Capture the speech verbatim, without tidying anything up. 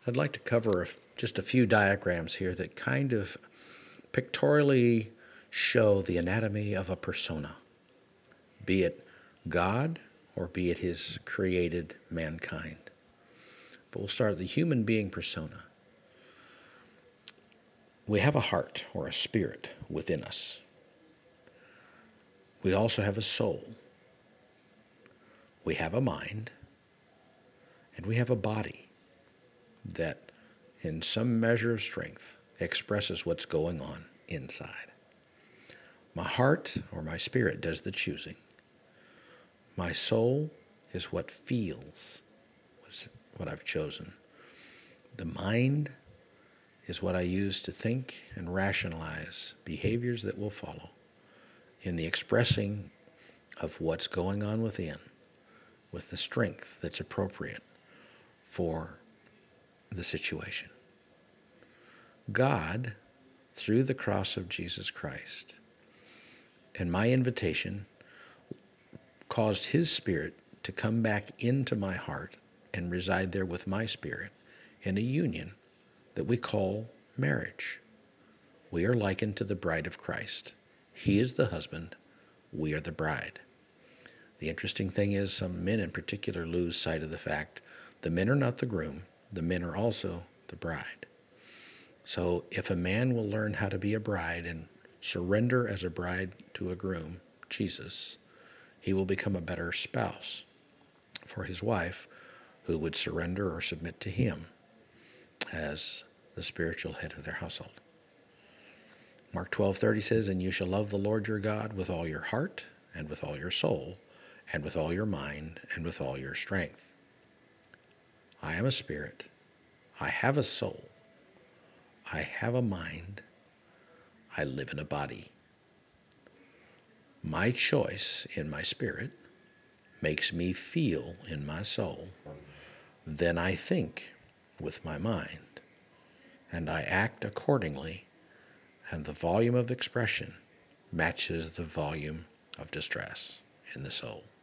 I'd like to cover a, just a few diagrams here that kind of pictorially show the anatomy of a persona, be it God or be it his created mankind. But we'll start with the human being persona. We have a heart or a spirit within us. We also have a soul. We have a mind. And we have a body that, in some measure of strength, expresses what's going on inside. My heart or my spirit does the choosing. My soul is what feels what I've chosen. The mind is what I use to think and rationalize behaviors that will follow in the expressing of what's going on within with the strength that's appropriate for the situation. God, through the cross of Jesus Christ, and my invitation, caused his spirit to come back into my heart and reside there with my spirit in a union that we call marriage. We are likened to the bride of Christ. He is the husband, we are the bride. The interesting thing is some men in particular lose sight of the fact the men are not the groom, the men are also the bride. So if a man will learn how to be a bride and surrender as a bride to a groom, Jesus, he will become a better spouse for his wife who would surrender or submit to him as the spiritual head of their household. Mark twelve thirty says, "And you shall love the Lord your God with all your heart and with all your soul and with all your mind and with all your strength." I am a spirit. I have a soul. I have a mind. I live in a body. My choice in my spirit makes me feel in my soul. Then I think with my mind, and I act accordingly, and the volume of expression matches the volume of distress in the soul.